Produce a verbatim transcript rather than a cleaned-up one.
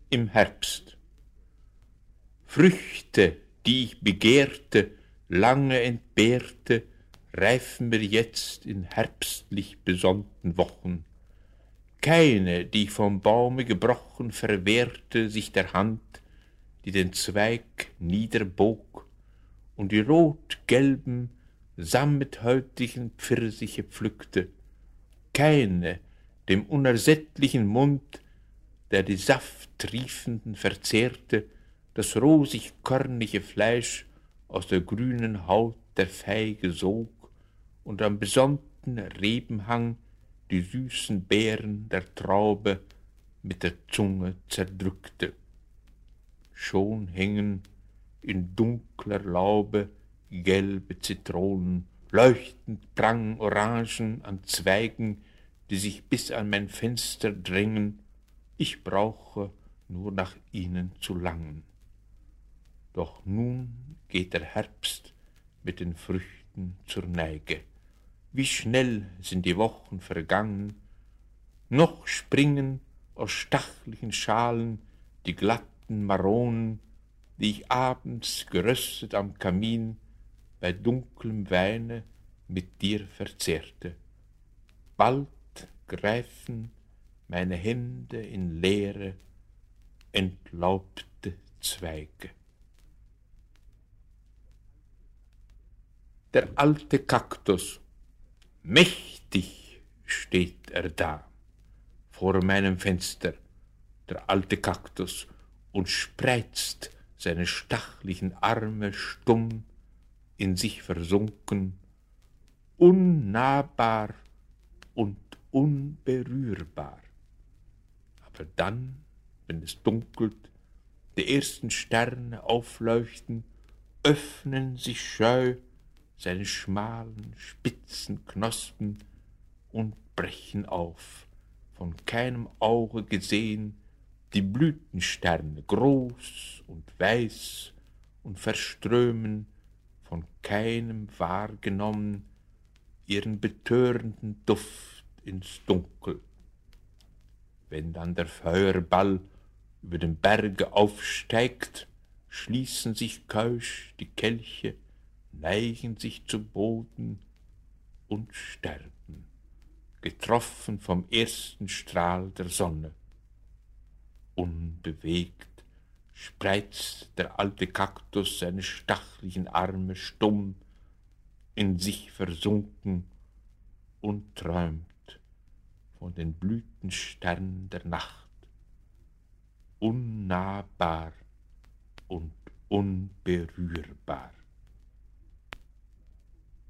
im Herbst. Früchte, die ich begehrte, lange entbehrte, reifen mir jetzt in herbstlich besonnten Wochen. Keine, die ich vom Baume gebrochen, verwehrte sich der Hand, die den Zweig niederbog und die rot-gelben, sammethäutigen Pfirsiche pflückte. Keine, dem unersättlichen Mund, der die Safttriefenden verzehrte, das rosig-körnige Fleisch aus der grünen Haut der Feige sog und am besonnten Rebenhang die süßen Beeren der Traube mit der Zunge zerdrückte. Schon hängen in dunkler Laube gelbe Zitronen, leuchtend prangen Orangen an Zweigen, die sich bis an mein Fenster drängen. Ich brauche nur nach ihnen zu langen. Doch nun geht der Herbst mit den Früchten zur Neige. Wie schnell sind die Wochen vergangen. Noch springen aus stachlichen Schalen die glatten Maronen, die ich abends geröstet am Kamin bei dunklem Weine mit dir verzehrte. Bald greifen meine Hände in leere, entlaubte Zweige. Der alte Kaktus, mächtig steht er da, vor meinem Fenster, der alte Kaktus, und spreizt seine stachlichen Arme stumm, in sich versunken, unnahbar und unberührbar. Aber dann, wenn es dunkelt, die ersten Sterne aufleuchten, öffnen sich scheu seine schmalen, spitzen Knospen und brechen auf, von keinem Auge gesehen, die Blütensterne groß und weiß und verströmen, von keinem wahrgenommen, ihren betörenden Duft ins Dunkel. Wenn dann der Feuerball über dem Berge aufsteigt, schließen sich keusch die Kelche, neigen sich zu Boden und sterben, getroffen vom ersten Strahl der Sonne. Unbewegt spreizt der alte Kaktus seine stachlichen Arme stumm, in sich versunken, und träumt von den Blütensternen der Nacht, unnahbar und unberührbar.